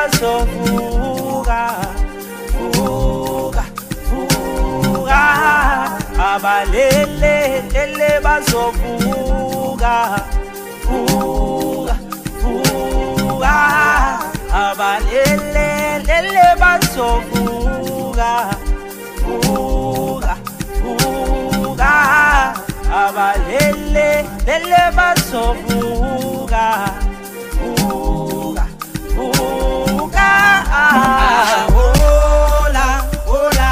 bazovuka vuka vuka abalele lele bazovuka vuka vuka abalele lele bazovuka vuka vuka abalele lele bazovuka vuka vuka hola hola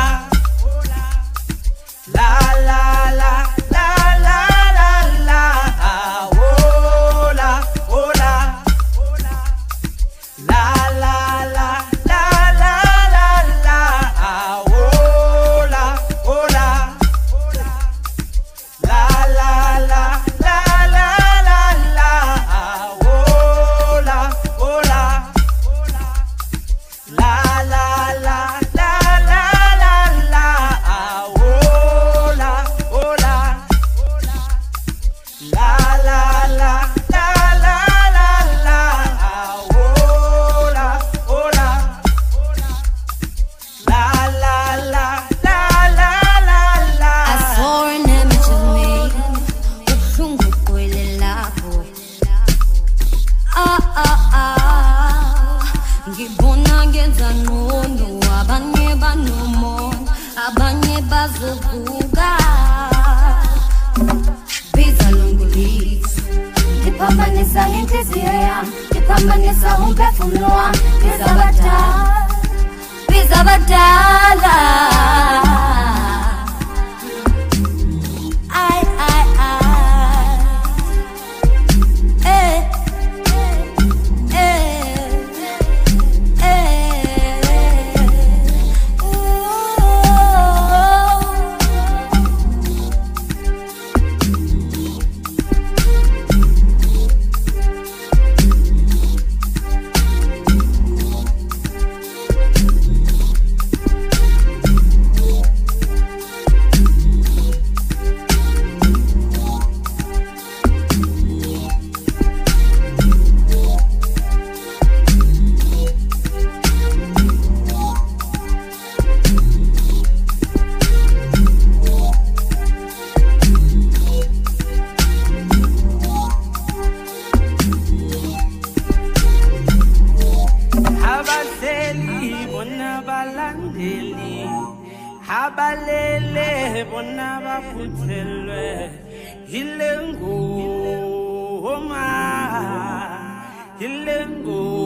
la la la la la la la hola hola la la la la la la la hola hola la la la la la la la hola hola la la la la la la la hola hola la la la la la la la hola hola la la la la la la la. I saw an image of me, ubuhlungu kwele lapho. Ngibona ngenza ngcono, abanye banomona, abanye bazovuka. Biza longolisi, ngiphambanisa inhliziyo yami, ngiphambanisa umphefumulo wami. Biza badala. Abazeli bona balandeli abalele bona baphuthelwe ilengo ma ilengo